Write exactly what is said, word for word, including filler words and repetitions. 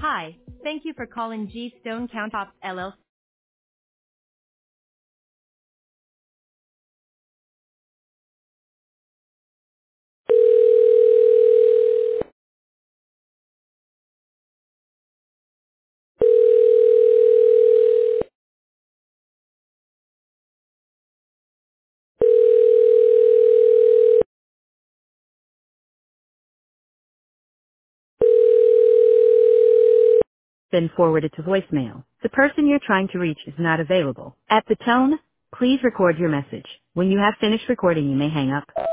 Hi, thank you for calling G Stone Countertops L L C. Been forwarded to voicemail. The person you're trying to reach is not available. At the tone, please record your message. When you have finished recording, you may hang up.